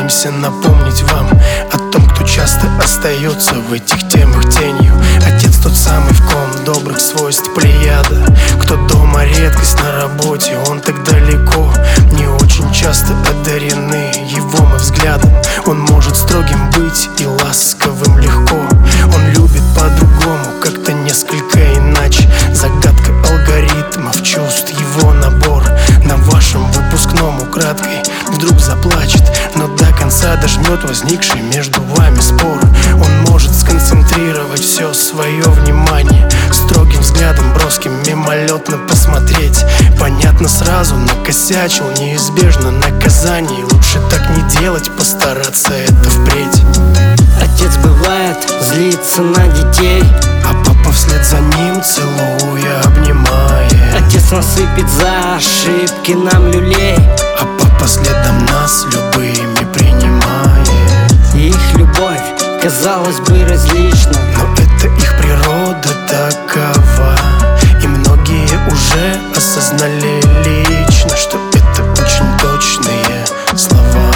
Пытаемся напомнить вам о том, кто часто остается в этих темах тенью. Отец тот самый, в ком добрых свойств плеяда, кто дома редкость, на работе он так далеко. Не очень часто одарены его мы взглядом. Он может строгим быть и ласковым легко. Он любит по-другому, как-то несколько иначе. Загадка алгоритмов чувств, его набор. На вашем выпускном украдкой вдруг заплачет, но до конца дожмет возникший между вами спор. Он может сконцентрировать все свое внимание, строгим взглядом броским мимолетно посмотреть. Понятно сразу, накосячил, неизбежно наказание. Лучше так не делать, постараться это впредь. Отец бывает злится на детей, а папа вслед за ним целуя обнимает. Отец насыпет за ошибки нам люлей, а папа следом нас любыми принимает. И их любовь, казалось бы, различна, но это их природа такова. И многие уже осознали лично, что это очень точные слова.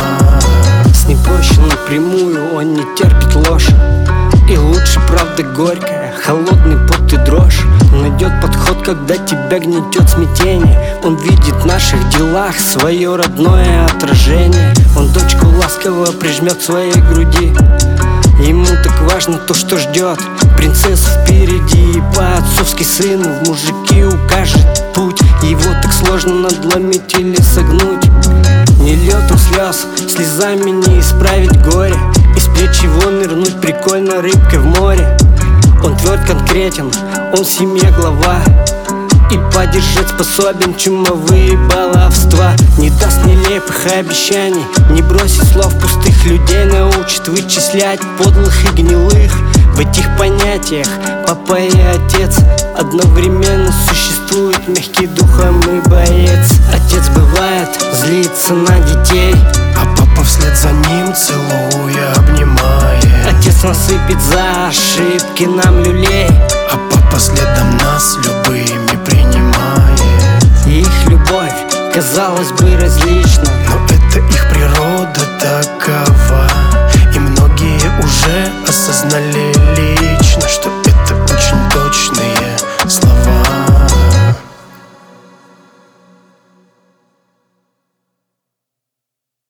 С ним проще напрямую, он не терпит ложь. И лучше правда горькая, холодный пот и дрожь. Найдет подход, когда тебя гнетет смятение. Он видит в наших делах свое родное отражение. Он дочку ласково прижмет к своей груди. Ему так важно то, что ждет принцессу впереди. И по-отцовски сыну в мужики укажет путь. Его так сложно надломить или согнуть. Не летом слез, слезами не исправить горе. Из плеч его нырнуть прикольно рыбкой в море. Он тверд конкретен, он в семье глава. И поддержать способен чумовые баловства. Не даст нелепых обещаний, не бросит слов пустых людей. Научит вычислять подлых и гнилых. В этих понятиях папа и отец одновременно существуют, мягкий духом и боец. Отец бывает злится на детей, а папа вслед за ним целуя обнимает. Отец насыпет за ошибки нам люлей, а папа следом нас любыми принимает. И их любовь, казалось бы, различна, но это их природа такова. И многие уже осознали